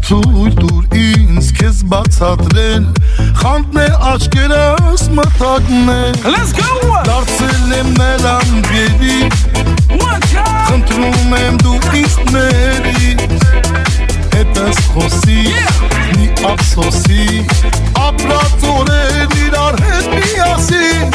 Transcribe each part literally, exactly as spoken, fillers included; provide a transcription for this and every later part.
թույլ դուր ինձ քեզ բացատրել խանդն է աչքերս մտակնել Let's go դարձել եմ նրան գերի խնդրում եմ դու ինձ ների հետս խոսի մի ափսոսի ապրած օրեր իրար հետ միասին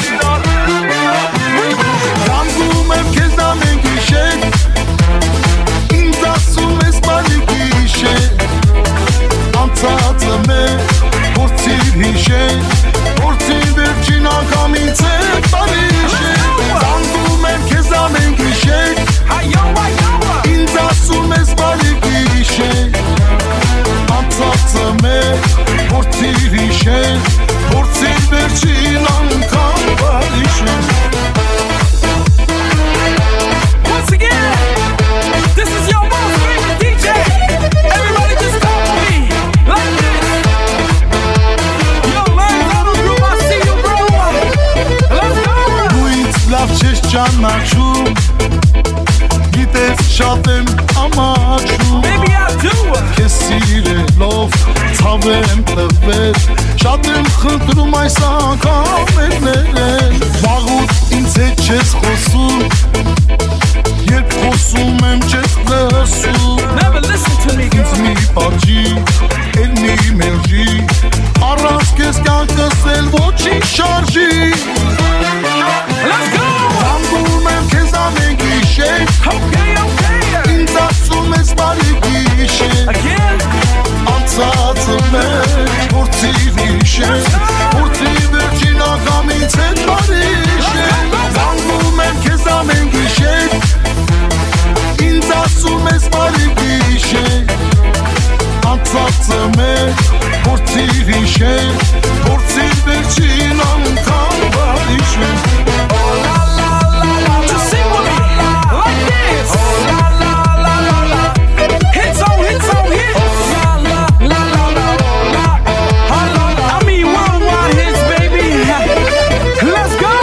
Կանգում եմ քեզ ամեն գիշեր ինձ ասում ես բարի գիշեր Անցածը մեր փորձիր հիշել Փորձիր վերջին անգամ ինձ հետ բարի հիշել Կանգում եմ քեզ ամեն գիշեր ինձ ասում ես բարի գիշեր Անցածը մեր փորձիր հիշել Փորձիր վերջին անգամ բարի հիշել Once again, this is your most favorite D J. Everybody just come for me, like this. Yo, lines on the group, I see you, bro. Let's go. Դու ինձ լավ չես ճանաչում Գիտես շատ եմ ամաչում Baby, I do. Քեզ սիրելով ցավ եմ տվել Շատ եմ խնդրում այս անգամ ներնել Վաղուց ինձ հետ չես խոսում Երբ խոսում եմ չես լսում Never listen to me, Ինձ girl. մի պատժի, էլ մի մերժի Առանց քեզ կյանքս էլ ոչինչ շարժի Let's go. Կանգում եմ քեզ ամեն գիշեր Okay, okay. Ինձ ասում ես բարի գիշեր Again. Անցածը մեր փորձիր հիշել Փորձիր վերջին անգամ ինձ հետ բարի հիշել Կանգում եմ քեզ ամեն գիշեր Ինձ ասում ես բարի գիշեր Անցածը մեր փորձիր հիշել Փորձիր վերջին անգամ բարի հիշել Just sing with me, like this. Hits on hits on hits. I mean worldwide hits, baby. Let's go.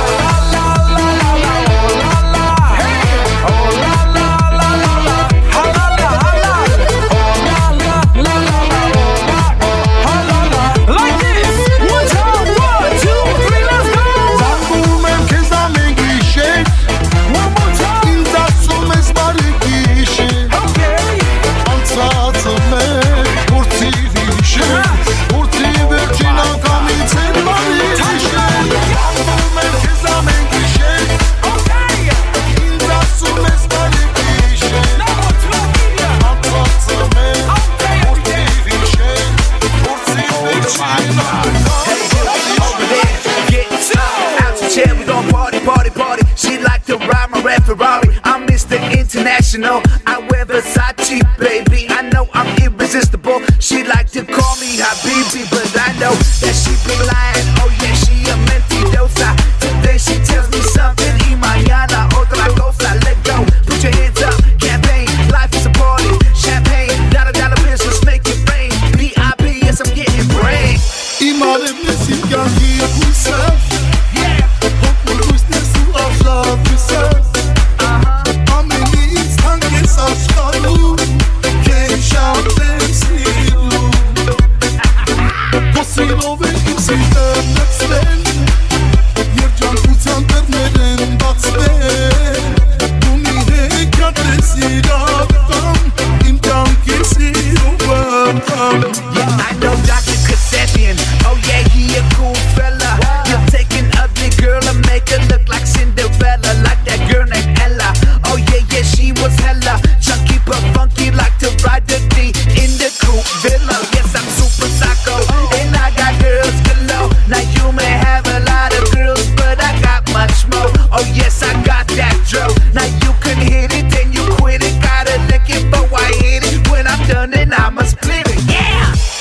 Like this. One time, one, two, three, let's go. Կանգում եմ քեզ ամեն գիշեր One more time. Ինձ ասում ես բարի գիշեր Okay. Անցածը մեր փորձիր հիշել Փորձիր վերջին անգամ ինձ հետ բարի հիշել Կանգում եմ քեզ ամեն գիշեր Okay. Ինձ ասում ես բարի գիշեր Now one, two, three. Անցածը մեր Okay. փորձիր հիշել Փորձիր վերջին անգամ Over there, get out your chair, we gon' party, party, party. She like to ride my red Ferrari. I'm Mister International. I wear Versace, baby. I know I'm irresistible. She like to call me Habibi, but I know that she be lying. Oh yeah, she a mentirosa. Today she tells me something. Y mañana otra cosa. Let go, put your hands up. Campaign, life is a party. Champagne, dollar dollar bills, let's make it rain. B I B, yes I'm getting brain. Իմանեմ ես իմ կյանքի հույսը Հոգու հույսն ես ու արժան հույսը Ամեն ինձ թանկ ես աշխարհում Քեզ շատ եմ սիրում Խոսելով է իմ սիրտը նստել Երջանկության դռներ են բացվել Դու մի հեքիաթ ես իրական Իմ կյանքի սիրողական Yeah, I know Doctor Kasabian. Oh yeah, he a cool fella. You're taking ugly girl and make her look like Cinderella, like that girl named Ella. Oh yeah, yeah, she was hella chunky but funky, like to ride the D in the coupe villa. Yes, I'm super psycho, and I got girls galore. Now you may have a lot of girls, but I got much more. Oh yes, I got that drill. Now you can hit it, then you quit it. Gotta lick it, but why hit it? When I'm done, then I'ma split it. Yeah.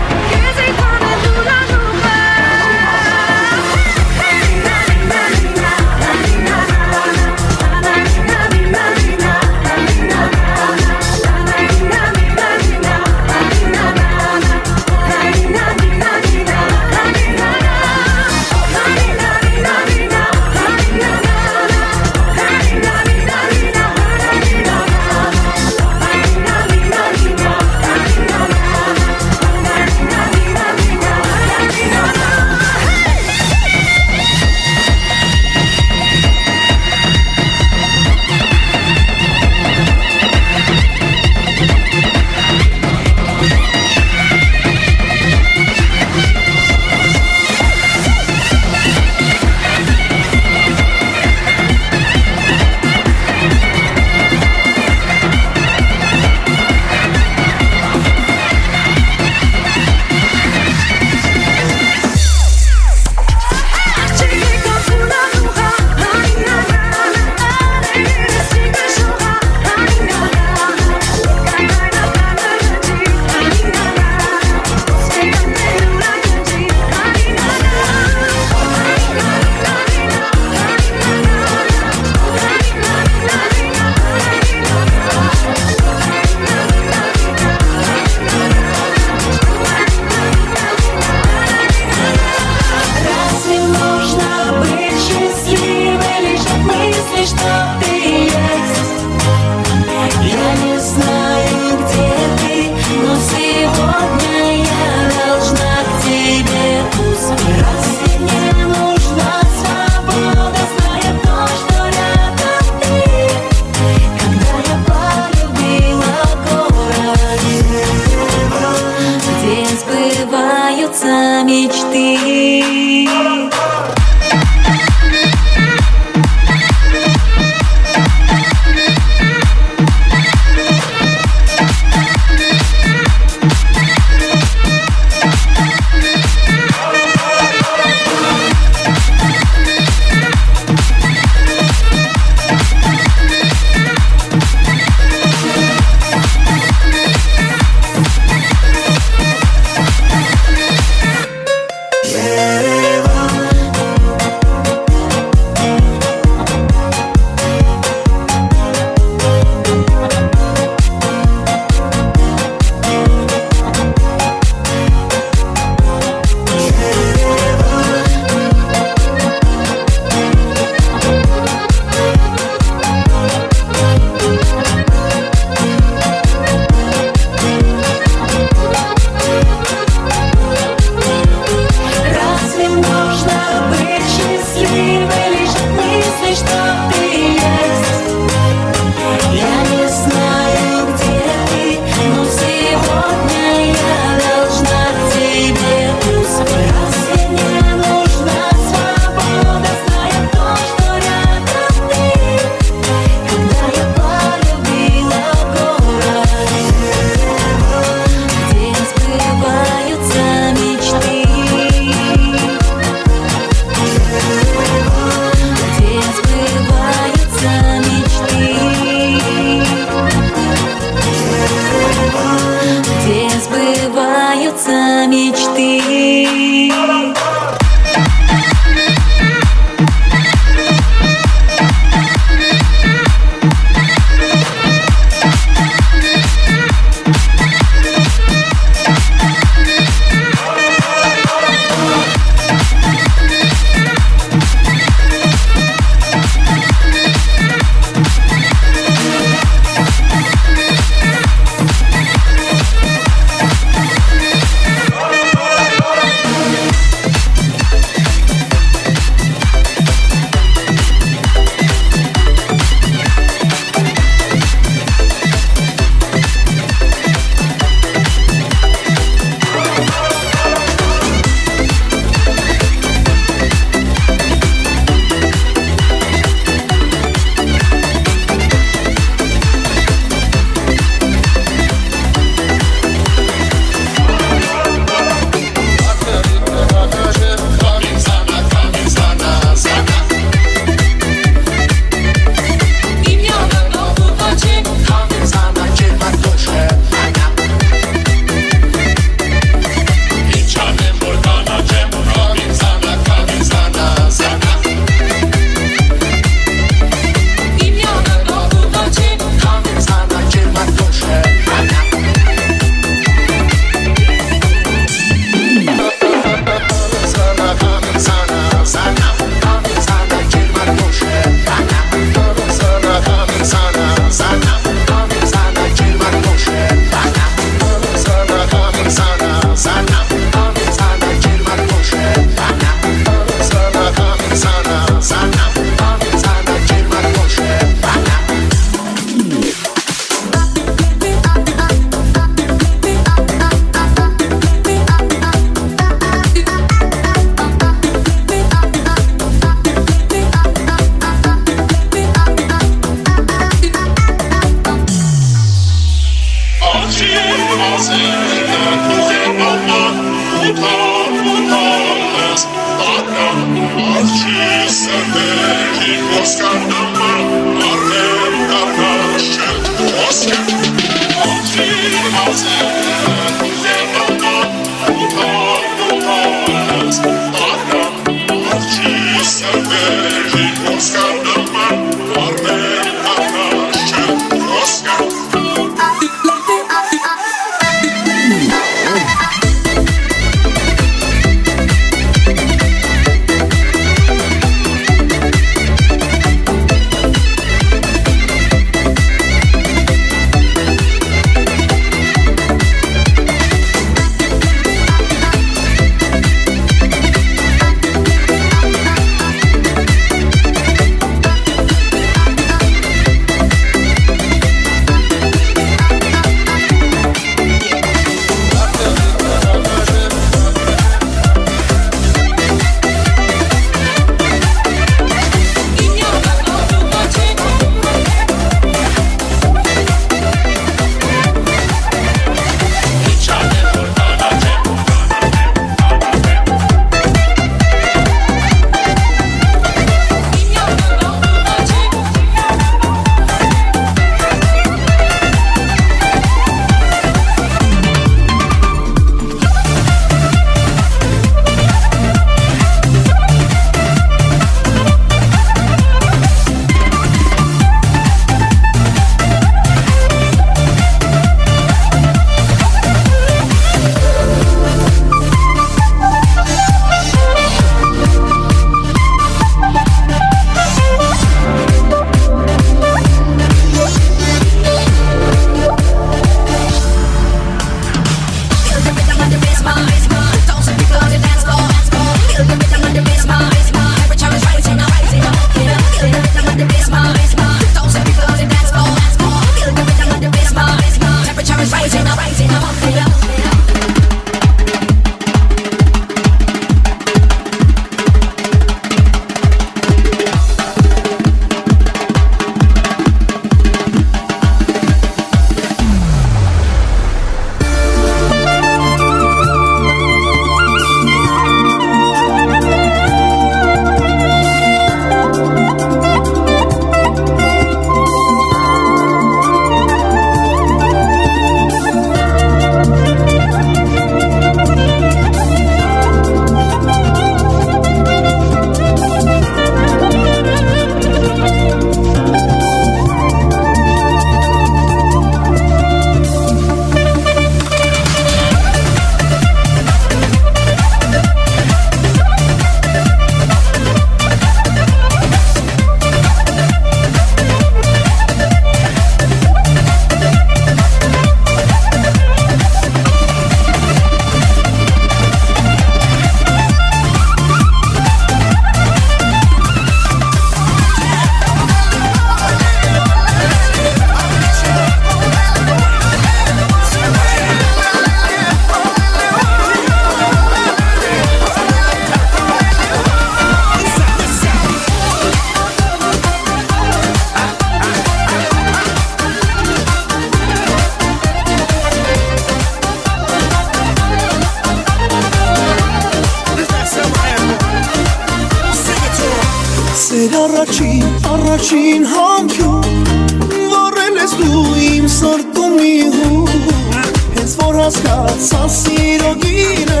առաջին, առաջին համքյուն Վառել ես դու իմ սրտում մի հում Հենց որ հասկացա սիրո գինը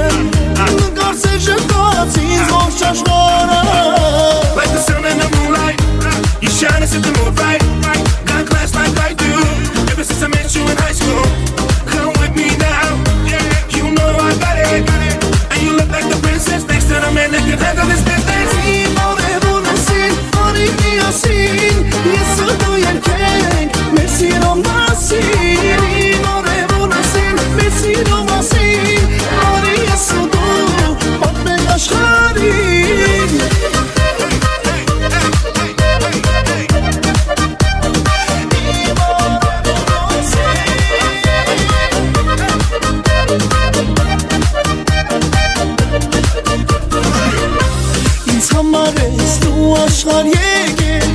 Նկարս է ժպտաց ինձ ողջ աշխարհը Like the sun and the moonlight You shine and set the mood right Got class like I do Ever since I met you in high school Come with me now You know I got it And you look like the princess Next to the man that can handle this business Ես դու երկենք, մեր սիրո մասին Իմ արևուն ասին, մեր սիրո մասին Արի ես ու դու, պատմենք աշխարհին Իմ արևուն ասին Ինձ համար ես դու աշխարհ եկել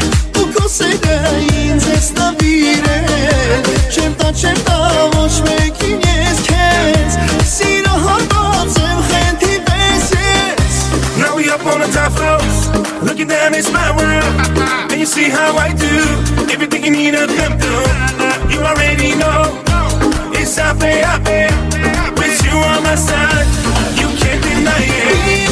Ինձ ես նավիրել Չեմ տա, չեմ տա ոչ մեկին ես քեզ Սիրո հարված եմ խենթի պես ես Now we up on the top floors, looking down, it's my world. And you see how I do everything you need to come through. You already know it's out there, out there. With you on my side, you can't deny it.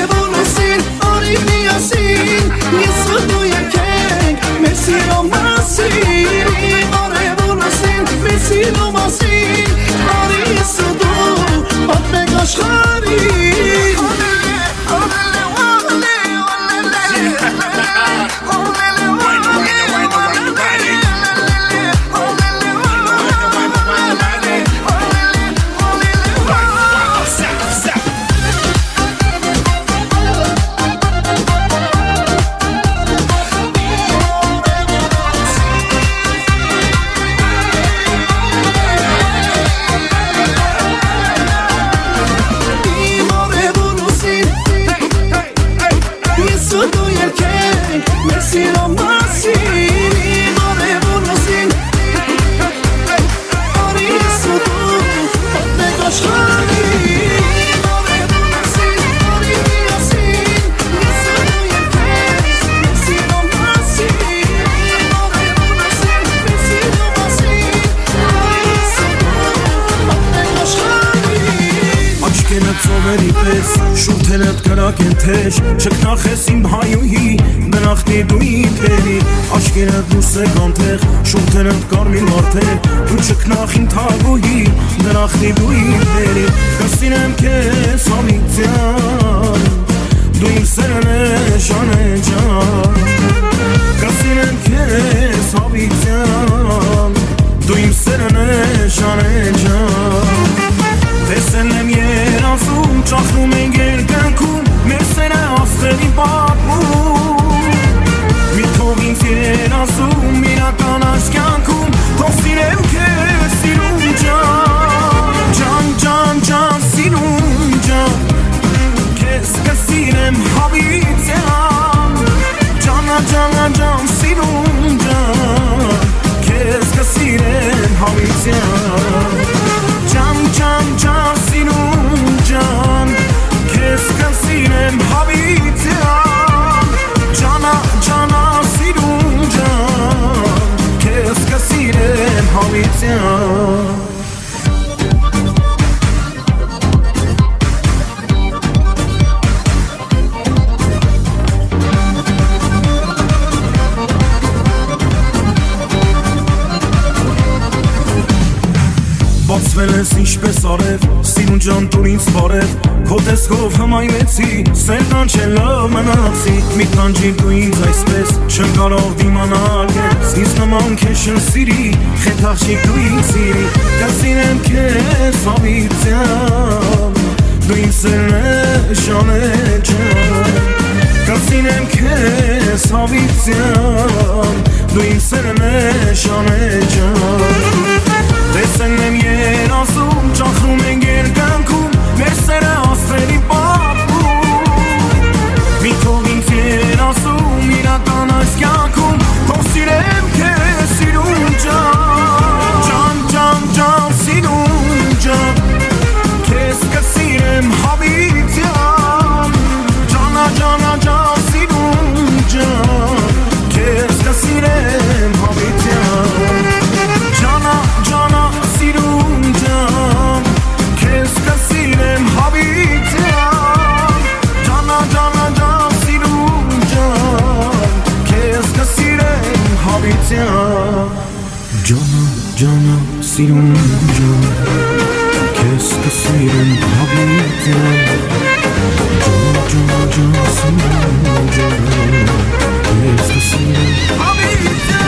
Շուրթերդ կրակ են թեշ Չկնախես իմ հայուհի Դրախտի դու իմ թերի Աշկերդ դուրս է կանտեղ Շուրթերդ կարմիր մարդեր Դու չկնախ իմ թագուհի Դրախտի դու իմ թերի Կսինեմ կեզ համիցյան Դու իմ սերն է շան է ջան Կսինեմ կեզ համիցյան Դու իմ սերն է շան է ջան Տեսել եմ երազում, ճախնում ենք երկնքում Մեր սերը աստղերի պատմում Մի թող ինձ երազում, իրական այս կյանքում Թող սիրեմ քեզ, սիրում ջան Ջան, ջան, ջան, սիրում ջան Քեզ կսիրեմ հավիտյան Ջանա, ջանա, ջան, սիրում ջան Քեզ կսիրեմ հավիտյան Ջան, ջան, ջան, սիրում ջան Քեզ կսիրեմ հավիտյան Ջանա, ջանա, սիրում ջան Քեզ կսիրեմ հավիտյան Բացվել ես ինչպես արև, սիրուն ջան տուր ինձ բարև Քո տեսքով հմայվեցի, սեր կանչելով մնացի Մի տանջիր դու ինձ այսպես, չեմ կարող դիմանալ ես Ինձ նման քեզ շն սիրի, խետ աղջիկ դու ինձ սիրի Կսիրեմ քեզ հավիտյան, դու ինձ սերն է շան է ջան Կսիրեմ քեզ հավիտյան, դու ինձ սերն է շան է ջան Տեսել եմ երազում, ճախնում ենք երկնքում Մեր սերը աստղերի պատմում Մի թող ինձ երազում, իրական այս կյանքում Թող սիրեմ քեզ, սիրում ջան Ջան, ջան, ջան, սիրում ջան Քեզ կսիրեմ հավիտյան Ջանա, ջանա, ջան, սիրում ջան Քեզ կսիրեմ հավիտյան Ջանա, ջանա, սիրում ջան Քեզ կսիրեմ հավիտյան Ջանա, ջանա, ջան, սիրում ջան Քեզ կսիրեմ հավիտյան Ջանա, ջանա, սիրում ջան Քեզ կսիրեմ հավիտյան Ջանա, ջանա, ջան, սիրում ջան Քեզ կսիրեմ հավիտյան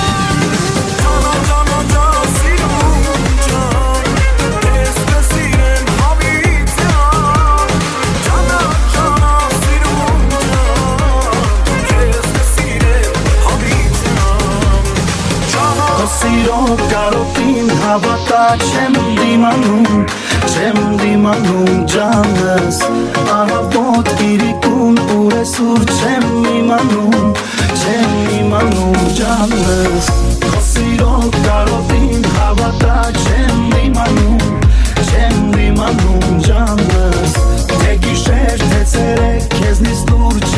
Սիրով կարոտին հավատա չեմ դիմանում, չեմ դիմանում ջանս Ահավոտ իրիկուն ուր է սուր չեմ իմանում, չեմ իմանում ջանս Սիրով կարոտին հավատա չեմ դիմանում, չեմ դիմանում ջանս Թե գիշեր թե ցերեկ քեզնից դուր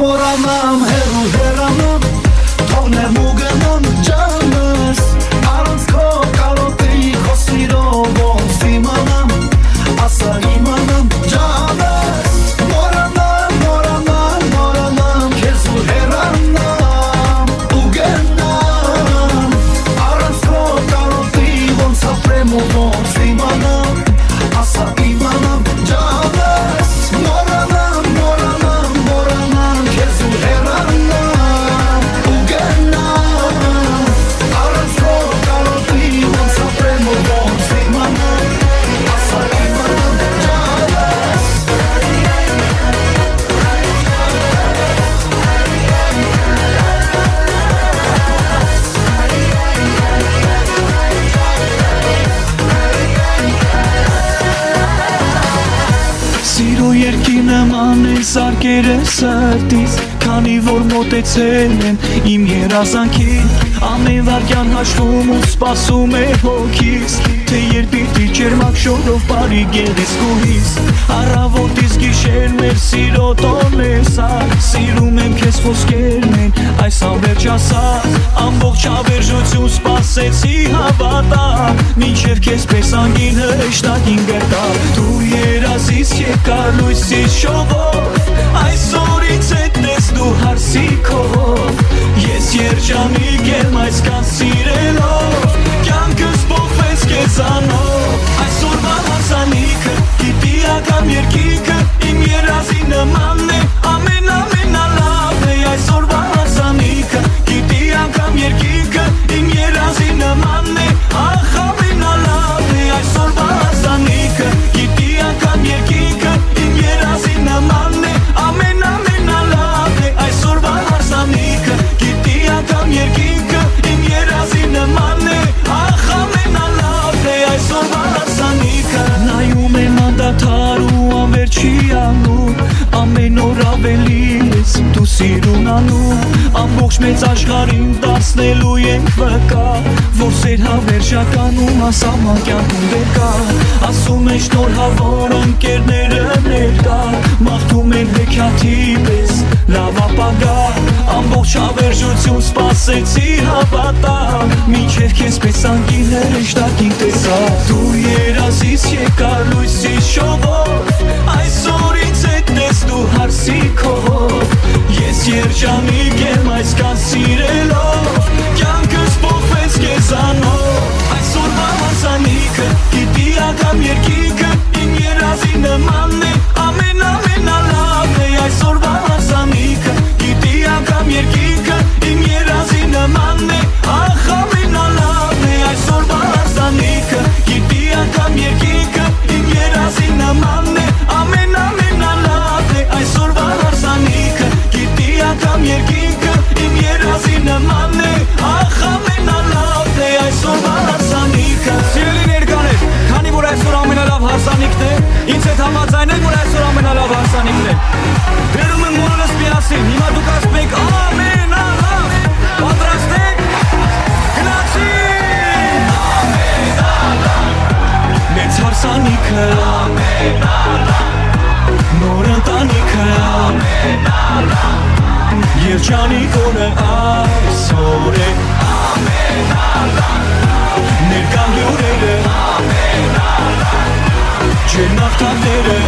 մորանամ, հեռու հեռանամ, թողնեմ ու գնամ ջանս, առանց քո կարոտեի քո սիրով ոնց իմանամ, ասա իմանամ ջանս, մորանամ, մորանամ, մորանամ, քեզ ու հեռանամ ու գնամ, առանց քո կարոտեի ոնց ապրեմ ու ոնց իմանամ, ասա իմանամ ջանս, մորանամ, մորանամ, մորանամ, քեզ ու հեռանամ ու գնամ, առանց քո կարոտի ոնց ապրեմ ու ոնց իմանամ, ասա իմանամ ջանս. Սիրո երկի նման են սարկերը սրտիս, քանի որ մոտեցել են իմ երազանքին, ամեն վարքյան հաշվում ու սպասում է հոգիս, թե երբ պիտի ջերմակ շորով բարի գեղեցկուհիս, առավոտից գիշեր մեր սիրո տոնն է սա, սիրում եմ քեզ խոսքերն են այս անվերջ ասած, ամբողջ հավերժություն սպասեցի հավատալ, մինչև քեզ պես անգին հրեշտակին գտա, դու երազից եկար լույսից շողով, այսօր ինձ հետ ես դու հարսի քով, ես երջանիկ եմ այսքան սիրելով, կյանքս փոխվեց քեզանով, այսօրվա հարսանիքը, գիտի ակամ երկիքը, իմ երազի նմանն է, ամեն ամենալավն է, այսօրվա հարսանիքը, գիտի ակամ երկիքը, իմ երազի նմանն է, ախ ամենալավն է, այսօրվա հարսանիքը, գիտի ակամ երկիքը, իմ երազի նմանն է, ամեն ամենալավն է, այսօրվա հարսանիքը, գիտի ակամ երկիքը, իմ երազի նմանն է, ախ ամենալավն է, այսօրվա հարսանիքը, նայում եմ անդադար ու անվերջի անում, ամեն օր ավելի ես դու սիրուն անում, ամբողջ մեծ աշխարհին դարձնելու ենք վկա, որ սեր հավերժականում ասաման կյանքում դեր կա, ասում են շնորհավոր ընկերները ներկա, մաղթում են հեքիաթի պես լավ ապագա, ամբողջ հավերժություն սպասեցի հավատա, մինչև քեզ պես անգին հրեշտակին տեսա, դու երազից եկար լույսից շողով, այսօր ինձ հետ ես դու հարսի քով, ես երջանիկ եմ այսքան սիրելով, կյանքս փոխվեց քեզանով, այսօրվա հարսանիքը, գիտի ակամ երկիքը, իմ երազի նմանն է, ամեն ամենալավն է, այսօրվա հարսանիքը, գիտի ակամ երկիքը, իմ երազի նմանն է, ախ ամենալավն է, այսօրվա հարսանիքը, գիտի ակամ երկիքը, իմ երազի նմանն է, ամեն ամենալավն է, այսօրվա հարսանիքը, գիտի ակամ երկիքը, իմ երազի նմանն է, ախ ամենալավն է, այսօրվա հարսանիքը. Սիրելի ներկաներ, քանի որ այսօր ամենալավ հարսանիքն է, ինձ հետ համաձայնեք, որ այսօր ամենալավ հարսանիքն է։ Բերում եմ մորոնս միասին, հիմա դուք ասում եք ամենալավ, պատրաստ եք, գնացին, ամենալավ, մեծ հարսանիքը, ամենալավ, նոր ընտանիքը, ամենալավ, երջանիկ օրը այսօր է, ամենալավ, ներկա հյուրերը, ջերմաղթակները,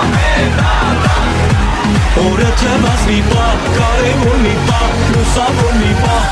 օրը թվաց մի պահ, կարևոր մի պահ, լուսավոր մի պահ,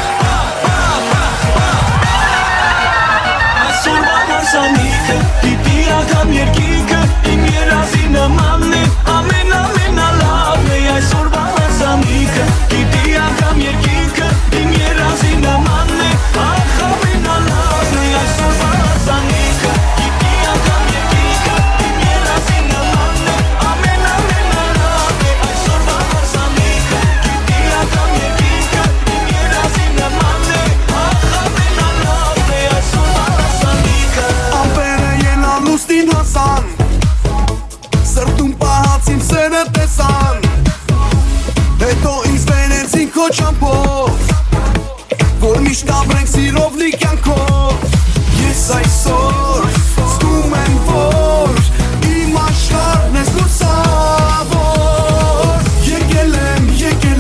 այսօրվա հարսանիքը, պիտի ակամ երկիքը, իմ երազի նմանն է, ամեն ամենալավն է, այսօրվա հարսանիքը, պիտի ակամ երկիքը, իմ երազի նմանն է, ախ ամենալավն է, այսօրվա հարսանիքը, պիտի ակամ երկիքը, իմ երազի նմանն է, ամեն ամենալավն է, այսօրվա հարսանիքը, պիտի ակամ երկիքը, իմ երազի նմանն է, ախ ամենալավն է, այսօրվա հարսանիքը. Ամպերը ելան ուստին հասան, սրտում պահած իմ սերը տեսան, հետո ինձ վերեցին քո ճամփով, որ միշտ ապրենք սիրով լի կյանքով, ես այսօր զգում եմ, որ իմ աշխարհն ես լուսավոր, եկել եմ, եկել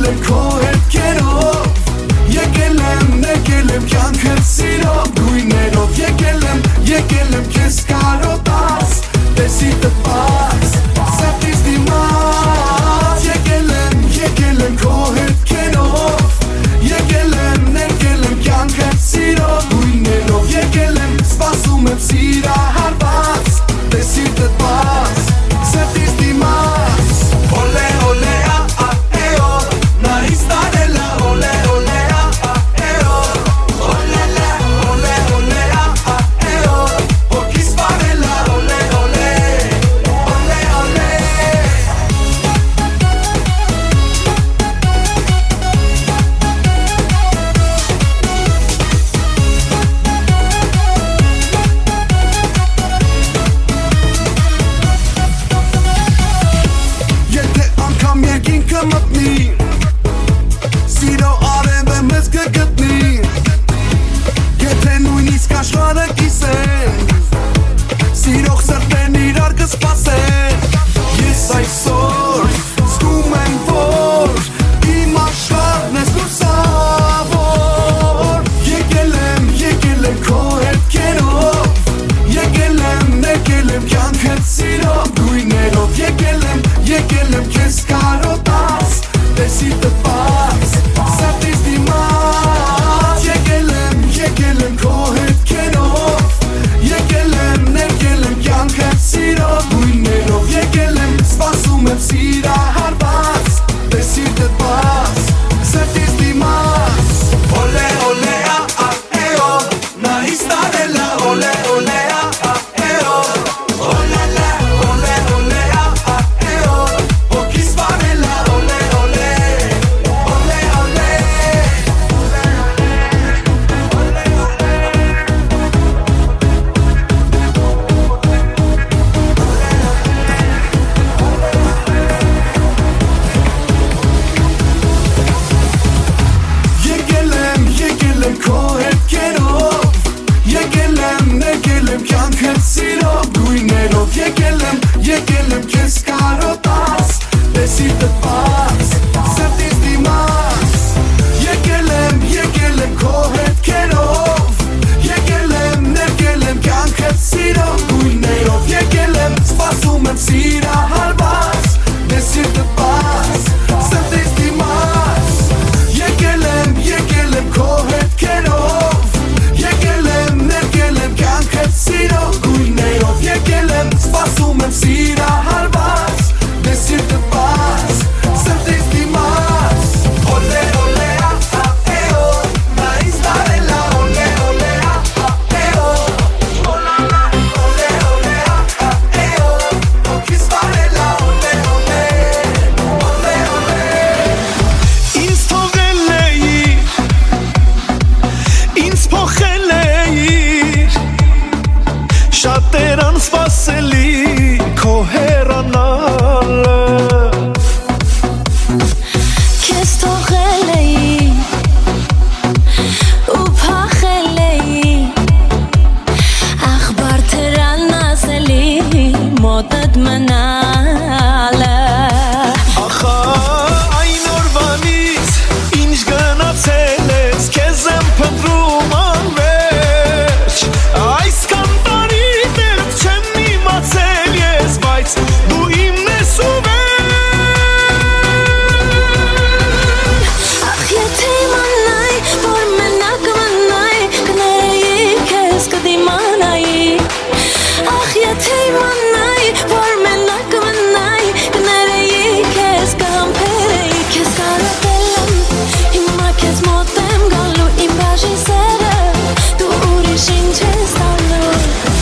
կմտնի Սիրո արևը մեզ կգտնի Եթե նույնիսկ աշխարհը կիսեն Սիրող սրտեն իրար կսպասեն Ես այսօր զգում եմ, որ իմ աշխարհն ես լուսավոր Եկել եմ, եկել եմ քո հետքերով Եկել եմ, եկել եմ կյանքդ սիրով Գույներով եկել եմ, եկել եմ քեզ կարոտած Տեսի տպած, սրտիս դիմաց Եկել եմ, եկել եմ քո հետքերով Եկել եմ, եկել եմ կյանքդ սիրով Գույներով եկել եմ, սպասում եմ սիրահարված Տեսի տպած, սրտիս դիմաց Օլե, օլե, ա, ա, էո Նա իստարելա, օլե, օլե, ա, ա, էո Օլե, լե, օլե, օլե, ա, ա, էո Ոգիս վարելա, օլե, օլե Օլե, օլե Եկել եմ, եկել եմ քո հետքերով Եկել եմ, եկել եմ կյանքդ սիրով Գույներով եկել եմ, եկել եմ քեզ կարոտած Տեսի տպած, սրտիս դիմաց Եկել եմ, եկել եմ քո հետքերով Եկել եմ, եկել եմ կյանքդ սիրով Գույներով եկել եմ, սպասում եմ սիրահարված Տեսի տպած, սրտիս դիմաց Եկել եմ, եկել եմ քո հետքերով Եկել եմ, եկել եմ կյանքդ սիրով Գույներով եկել եմ, սպասում եմ սիրահարված Տեսի տպած, սրտիս դիմաց Օլե, օլե, ա, ա, էո Նա ինձ դարելա, օլե, օլե, ա, ա, էո Օլա, լա, օլե, օլե, ա, ա, էո Ոգիս վարելա, օլե, օլե Օլե, օլե Ինձ թողել էիր, ինձ փոխել էիր Շատեր անսպասելի քո հեռանալը Քեզ թողել էի ու փախել էի Ախբար թրան ասելի մոտդ մնալը Ախա այն օրվանից ինչ գնացել ես Քեզ եմ փնտրում անվերջ Այսքան տարի դեռ չեմ իմացել ես Բայց դու իմն ես ու Ախ եթե իմանայի, որ մենակ մնայի Կներեի քեզ կդիմանայի Ախ եթե իմանայի, որ մենակ մնայի Կներեի քեզ կհամբերեի Քեզ կարոտել եմ, հիմա քեզ մոտ եմ գալու Իմ բաժին սերը, դու ուրիշին չես տալու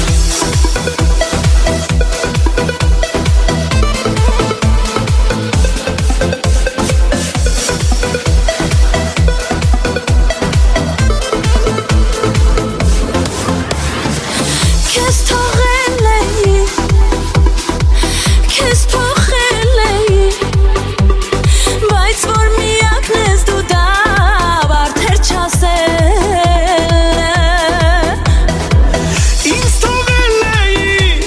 Քեզ թողել էի, քեզ փոխել էի Բայց որ միակն ես դու դա բարդեր չասել Ինձ թողել էիր,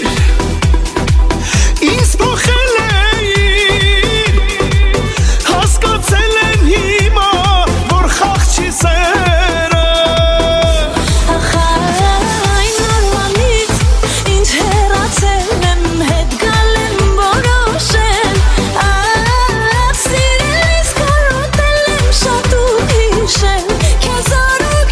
ինձ փոխել էիր Հասկացել եմ հիմա, որ խաղ չի սերը Ախա այն նորմանից ինչ հեռացել եմ հետ գալ եմ որոշել Ախ սիրելիս կարոտել եմ շատ ու հիշել Քեզ օր ու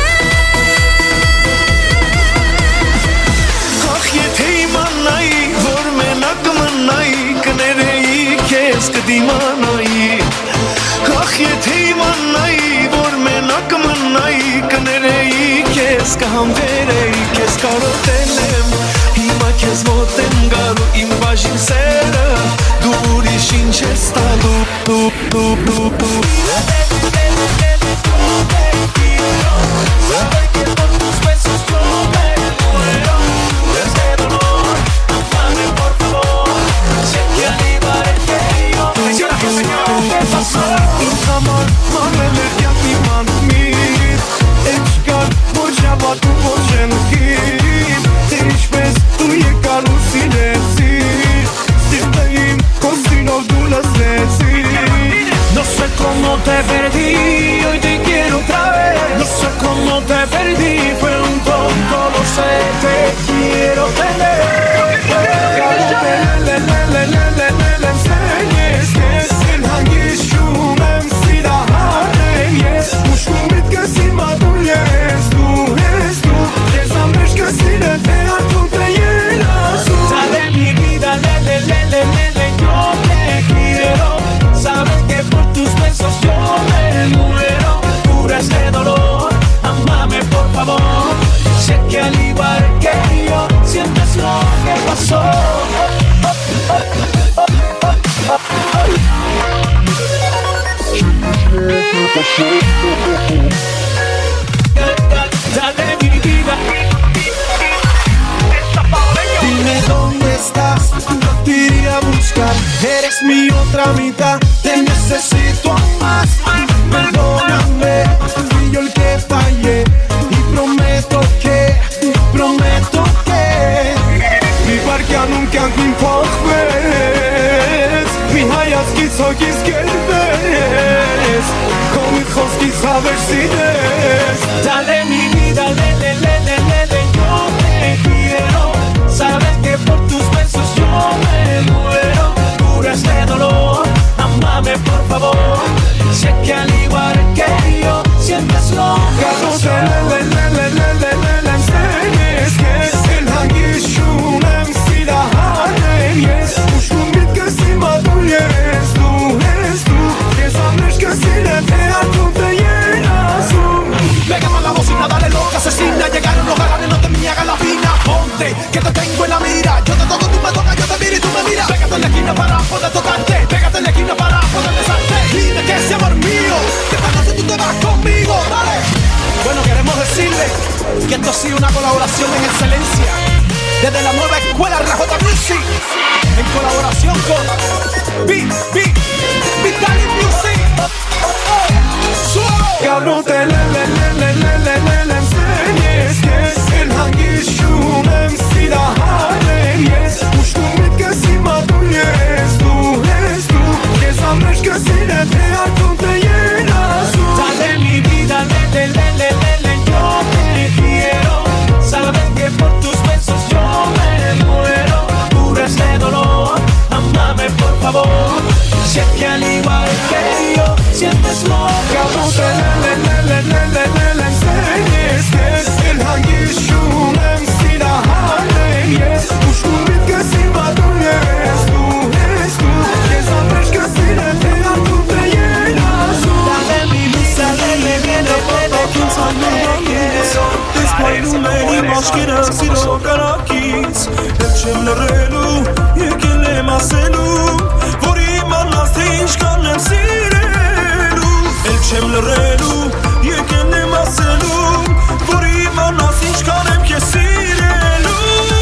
գիշեր Ախ եթե իմանայի, որ մենակ մնայի Կներեի քեզ կդիմանայի Ախ եթե իմանայի, որ մենակ մնայի Կներեի քեզ կհամբերեի Քեզ կարոտել եմ, հիմա քեզ մոտ եմ գալու Իմ բաժին սերը, դու ուրիշին չես տալու Դու, դու, դու, դու Por favor, sé que arriba el que yo ասան ինձ համար մանել էր կյանքի մանմիր Էկ չկար ոչ հավատում ոչ ենքիմ Դեր ինչպես դու եկար ու սիրեցիր Սիրտը իմ քո սիրով դու լսեցիր No sé cómo te perdí, hoy te quiero otra vez No sé cómo te perdí, fue un tonto, lo sé, te quiero tener Le, le, le, le, le, le, le enseñes que es el hangishum em sirahane Yes, ushkumit que si madulje es tú, es tú Que sabes que si le te a tu te llenas tú Sale mi vida, le, le, le, le, le, le, yo te quiero Sabes que por tus besos yo me muero Pura este dolor, amame por favor Sé que al igual que yo sientes lo que pasó Dale mi vida Dime dónde estás, no te iría a buscar Eres mi otra mitad, te necesito más Perdóname, fui yo el que fallé Y prometo que, prometo que Mi barca nunca mi pochves Mi hayas quiso quis gelbes Con mi joskis haversides Dale mi vida, le, le, le, le, le, le Yo te quiero Sabes que por tus besos yo me muero Cura este dolor, amame por favor Sé que al igual que yo sientes lo que pasó Le, le, le, le, le, le, le enseñes que es el hangishum em sirahane Yes, ushkumit que si madulje es tú, es tú Que sabes que si le te a tú te llenas tú Pégame la bocina, dale loca asesina Llegaron los galanes, no te me hagas la fina Ponte, que te tengo en la mira Yo te toco, tú me tocas, yo te miro y tú me miras Pégate en la esquina para poder tocarte Pégate en la esquina para poder besarte Dime que ese amor mío Que esta noche tú te vas conmigo, dale Bueno, queremos decirle que esto ha sido una colaboración en excelencia Desde la nueva escuela R J Music En colaboración con Big, Big, Vitali Music Cabrón, te le, le, le, le, le, le, le, le enseñes que es el hangishum em sirahane Yes, ushkumit que si madulje es tú, es tú Que sabes que si le te a tú te llenas tú Dale mi vida, le, le, le, le, le, le, yo te quiero Sabes que por tus besos yo me muero Cura este dolor, amame por favor Sé que al igual que yo sientes lo que cabrón te le, le, le, le, le, le, le enseñes que es el hangishum em sirahane Yes, ushkumit que si madulje es tú, es tú Que sabes que si le te a tú te llenas tú Dale mi vida, le, le, viene poco kimsan numanis Despoy numeri mashkina siro karakis Elçem lërelu, yekele maselu Vori manas te inshkanem sirelu Elçem lërelu, yekele maselu Vori manas inshkanem ke sirelu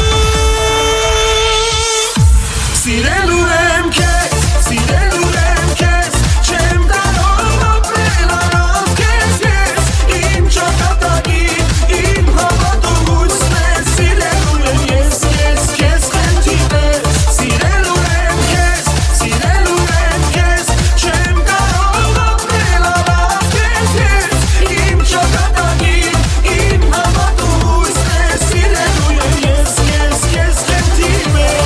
Sirelu em kes, sirelu em kes Qem daron o prela ram kes yes Im qakatagi, im havatu husne Sirelu em yes, yes, kes kem ti bes Sirelu em kes, sirelu em kes Qem daron o prela ram kes yes Im qakatagi, im havatu husne Sirelu em yes, yes, kes kem ti bes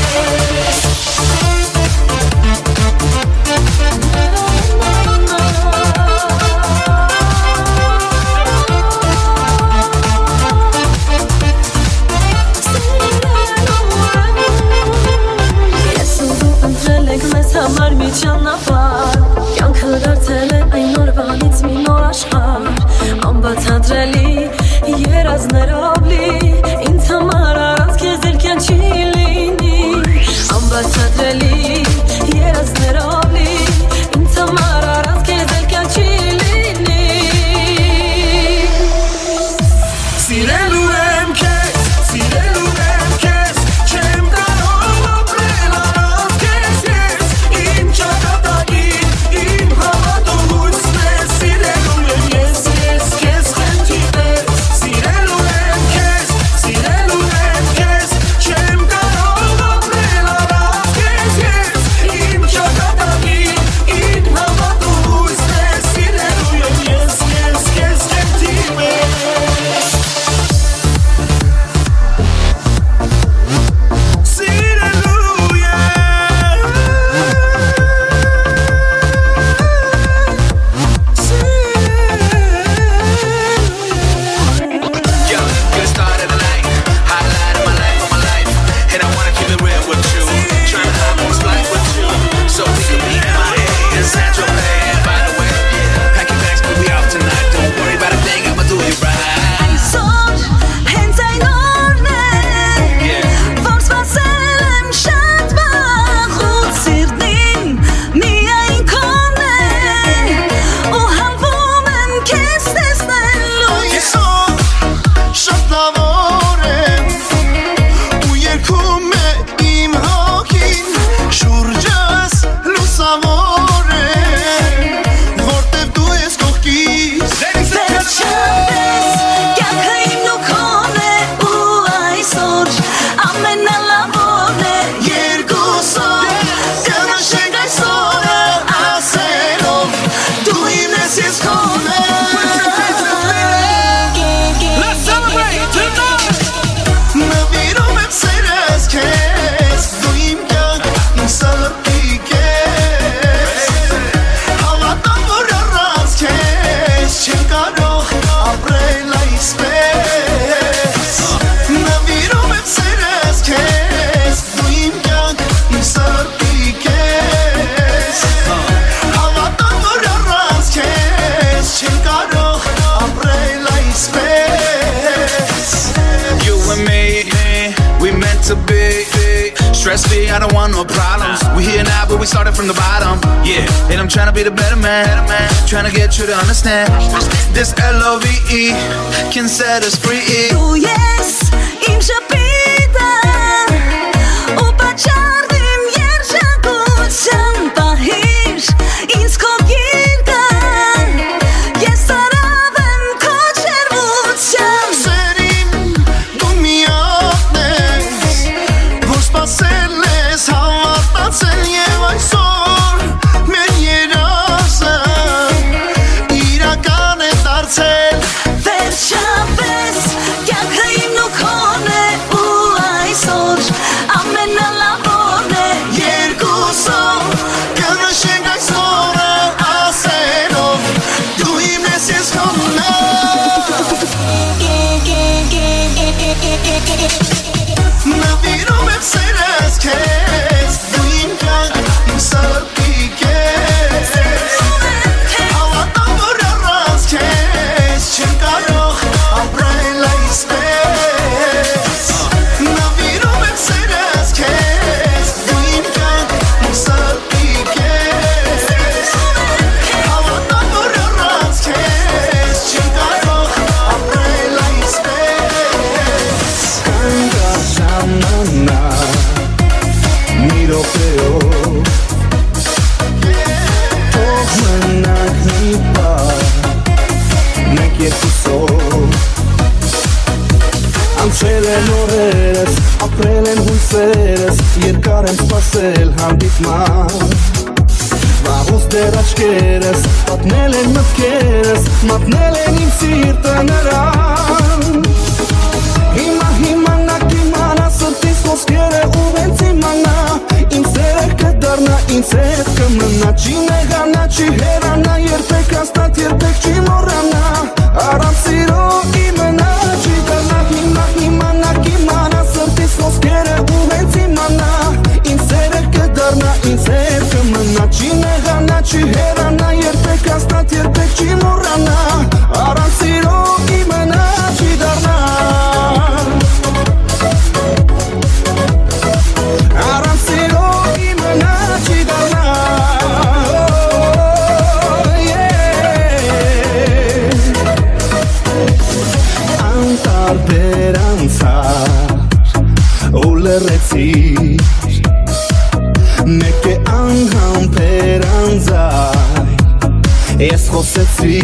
Համար մի ճանապար Կյանքը դարձել է այն օրվանից մի նոր աշխարհ Անբացատրելի երազներով լի Ինձ համար առանց քեզ էլ կյան չի լինի Անբացատրելի երազներով լի Ինձ համար առանց քեզ էլ կյան չի լինի Սիրելու եմ քեզ, սիրելու եմ քեզ Չեմ կարող ապրել առանց քեզ ես Իմ ճակատագին, իմ հավատում stress free, I don't want no problems. We here now, but we started from the bottom. Yeah, and I'm trying to be the better man, better man. Trying to get you to understand. This L O V E can set us free. Tu jest im shapita upaçardim yerşakuçan pahish inskogirgan yestaravem koçervuçan Serim dumiyatnes Vos paseles havatatsen yevaysor Men yerasem İrakan e dartsel Վերջապես կյանքին ու քոնե ու այսօր ամենալավորն է Երկուսով կնշենք այսօրը ասելով Դու իմն ես ես քոնը Նվիրում եմ սերս քեզ Դու իմ կյանք, իմ սրտի կես Հավատամ, որ առանց քեզ Չեմ կարող ապրել այսպես Նվիրում եմ սերս քեզ Դու իմ կյանք, իմ սրտի կես Հավատամ, որ առանց քեզ Չեմ կարող ապրել այսպես Կանգա ժամանա Մի րոպեով Թող մնանք մի պար Մենք երկուսով Անցել են օրերս, ապրել են հույսերս Երկար եմ սպասել հանդիպման Վաղուց դեռ աչքերս, պատմել են մտքերս Մատնել են իմ սիրտը նրան Հիմա հիմանա կիմանա սրտիս ոսկերը ու վենց իմանա Իմ սերը կդառնա, ինձ հետ կմնա Չի նեղանա, չի հեռանա, երբեք հաստատ, երբեք չի մոռանա Առանց սիրո իմնա, չի դառնա Հիմա հիմանա կիմանա սրտիս ոսկերը ու վենց իմանա Իմ սերը կդառնա, ինձ հետ կմնա Չի նեղանա, չի հեռանա, երբեք հաստատ, երբեք չի մոռանա Առանց սիրո իմնա, չի դառնա Առանց սիրո իմնա, չի դառնա Անտարբեր անցար ու լռեցիր Մեկ է անհամբեր անձայն Ես խոսեցի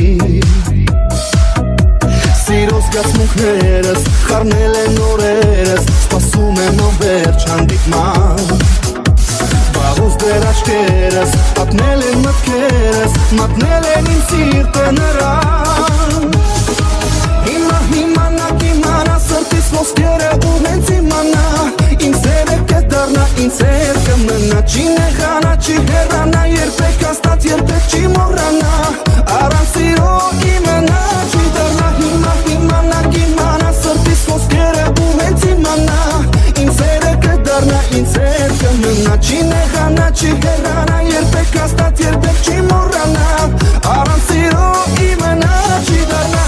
Սիրո զգացմունքներս խառնել են օրերս Սպասում եմ անվերջ հանդիպման Վաղուց դեռ աչքերս պատմել են մտքերս Մատնել են իմ սիրտը նրան Հիմա հիմանա կիմանա սրտիս ոսկերը ու վենց իմանա Իմ սերը կդառնա, ինձ հետ կմնա Չի նեղանա, չի հեռանա, երբեք հաստատ, երբեք չի մոռանա Առանց սիրո իմնա, չի դառնա Հիմա հիմանա կիմանա սրտիս ոսկերը ու վենց իմանա Իմ սերը կդառնա, ինձ հետ կմնա Չի նեղանա, չի հեռանա, երբեք հաստատ, երբեք չի մոռանա Առանց սիրո իմնա, չի դառնա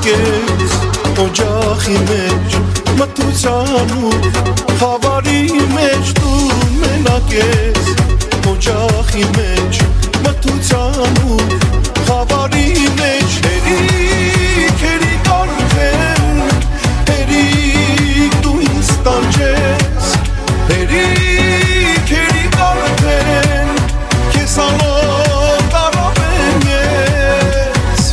ես օջախի մեջ մթության ու խավարի մեջ դու մենակ ես օջախի մեջ մթության ու խավարի մեջ հերիք հերիք արդեն հերիք դու ինձ տանջես հերիք հերիք արդեն քեզ անոտ արավ եմ ես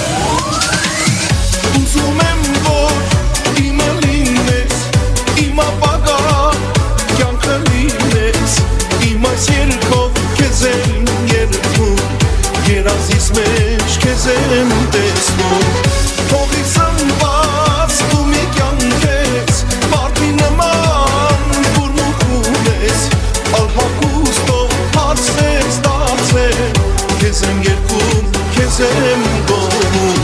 ուզում եմ որ իմը լինես իմ ապագա կյանքը լինես իմ այս երգով քեզ եմ երգում երազիս մեջ քեզ եմ տեսնում թողի սնված դու մի կյանք ես մարդի նման բուրմուկում ես ալհակուստով հարցես դարձել քեզ եմ երգում քեզ եմ գոհում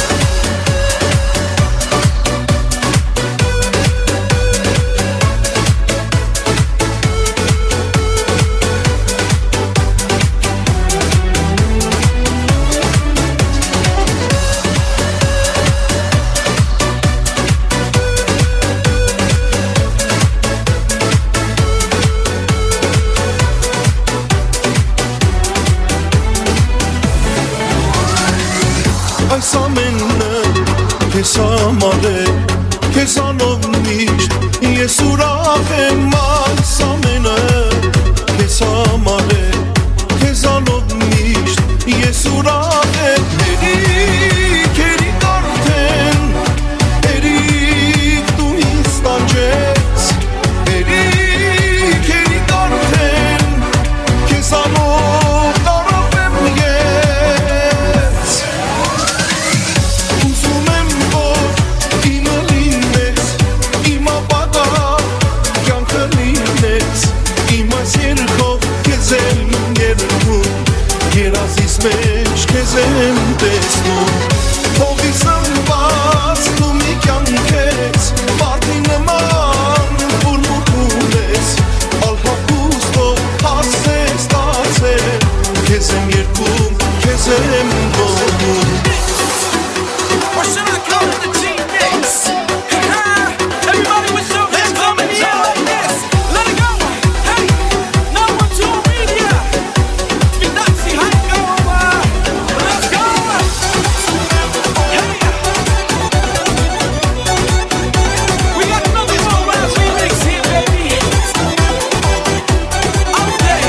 այս ամենը քեզ համար է քեզանով միշտ ես ուրախ եմ այս ամենը քեզ համար է քեզանով միշտ ես ուրախ եմ հերիք հերիք արդեն հերիք դու ինձ տանջես հերիք հերիք արդեն քեզանով տարավ եմ ես ուզում եմ որ իմը լինես իմ ապագա կյանքը լինես իմ այս երգով քեզ եմ երգում երազիս մեջ քեզ եմ տեսնում թողի սնված դու մի կյանք ես մարդի նման բուրմուկում ես ալհակուստով հարցես դարձել քեզ եմ երգում քեզ եմ գոհում Or should I call it the G-Mix? Everybody with your hands coming in like this. Let it go. Hey, now one, two, media. Finazzi, how it go? Let's go. Hey. We got another all-round remix here, baby. All day.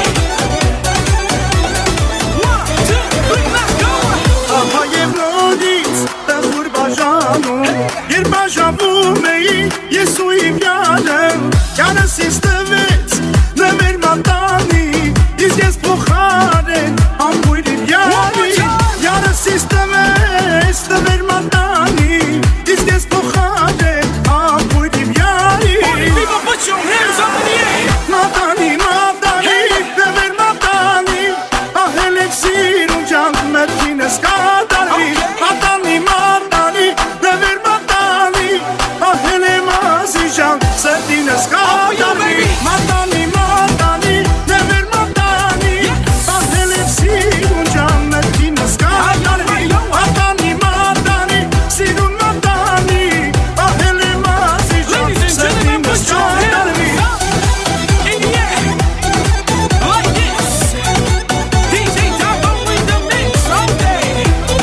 One, two, three, let's go. Ահա և նորից տխուր բաժանում Երբ բաժանվում էի ես ու իմ յարը Յարս ինձ տվեց նվեր մատանի Իսկ ես փոխարեն ամբույր իմ յարի Յարս ինձ տվեց նվեր մատանի Իսկ ես փոխարեն ամբույր իմ յարի Party people, put your hands up in the air. Մատանի, մատանի, նվեր մատանի Ահել եք սիրում ջանք մտքինս կատարվի Մատանի, մատանի, նվեր մատանի Ահել եմ ազի ջանք սրտինս կատարվի Մատանի, մատանի, նվեր մատանի Ահել եմ սիրում ջանք մտքինս կատարվի Մատանի, մատանի, սիրուն մատանի Ահել եմ ազի ջանք Ladies and gentlemen, սրտինս put your կատարվի hands up in the air like this. D J Dabo in the mix all day.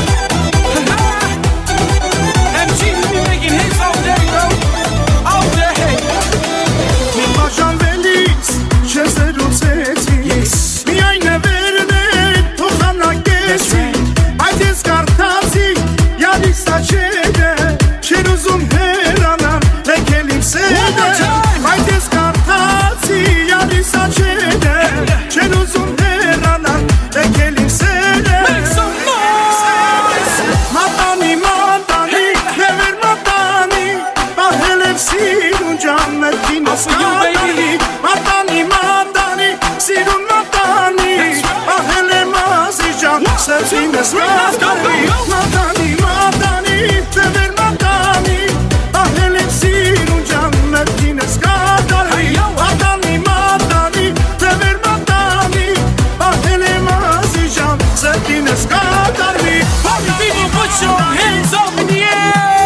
M G, we be making hits all day, bro. All day. Մի բաժանվելիս չես զրուցեցի Միայն նվերն է փոխանակեցի Այդ ես կարդացի յալիս աչերը Չեր ուզում հեռանալ լեքել իմ սերը Այդ ես կարդացի յալիս աչերը Չեր ուզում հեռանալ լեքել իմ սերը Make some noise. Մատանի, մատանի, նվեր մատանի Ահել եմ սիրուն ջան մտքինս For you, baby. կատարվի Մատանի, մատանի, սիրուն մատանի Ահել եմ ազի ջան սրտինս կատարվի Մատանի, մատանի, նվեր մատանի Ահել եմ սիրուն ջան մտքինս կատարվի Մատանի, մատանի, նվեր մատանի Ահել եմ ազի ջան սրտինս կատարվի Party people, put your hands up in the air.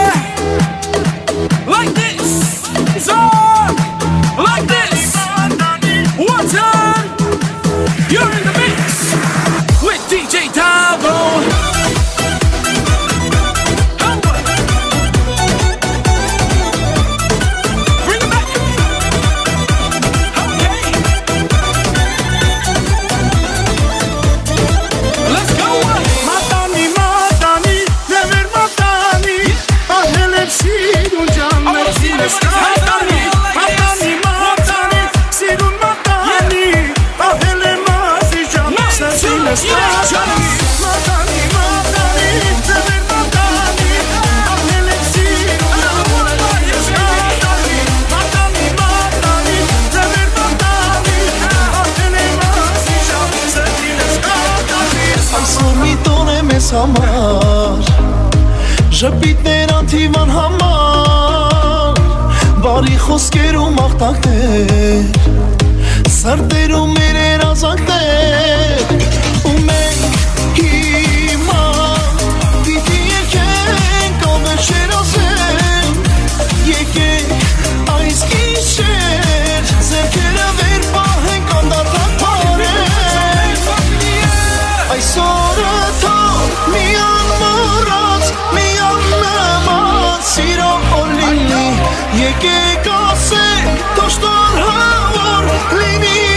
Համար ժպիտներ անթիվան համար բարի խոսքեր ու մաղթանքներ սրտեր ու մեր երազանքներ ու մենք հիմա պիտի եկենք ամենշեր ասենք եկենք այս գիշեր ձեռքերը վեր պահենք անդարդակ պարենք այսօրը Mi amorat, mi amat, siro olini, ye ke kase, toshtor havor, lini.